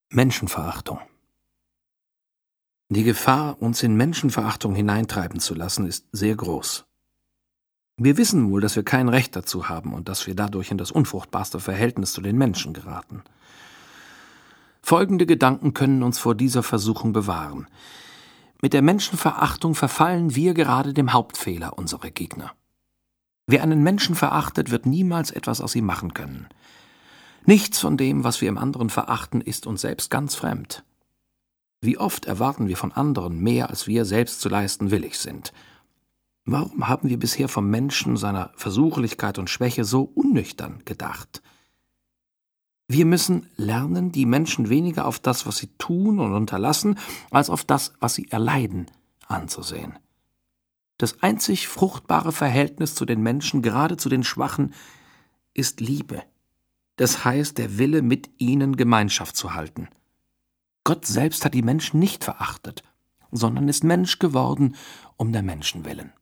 Menschenverachtung. Die Gefahr, uns in Menschenverachtung hineintreiben zu lassen, ist sehr groß. Wir wissen wohl, dass wir kein Recht dazu haben und dass wir dadurch in das unfruchtbarste Verhältnis zu den Menschen geraten. Folgende Gedanken können uns vor dieser Versuchung bewahren. Mit der Menschenverachtung verfallen wir gerade dem Hauptfehler unserer Gegner. Wer einen Menschen verachtet, wird niemals etwas aus ihm machen können. Nichts von dem, was wir im anderen verachten, ist uns selbst ganz fremd. Wie oft erwarten wir von anderen mehr, als wir selbst zu leisten willig sind? Warum haben wir bisher vom Menschen, seiner Versuchlichkeit und Schwäche so unnüchtern gedacht? Wir müssen lernen, die Menschen weniger auf das, was sie tun und unterlassen, als auf das, was sie erleiden, anzusehen. Das einzig fruchtbare Verhältnis zu den Menschen, gerade zu den Schwachen, ist Liebe. Das heißt, der Wille, mit ihnen Gemeinschaft zu halten. Gott selbst hat die Menschen nicht verachtet, sondern ist Mensch geworden um der Menschen willen.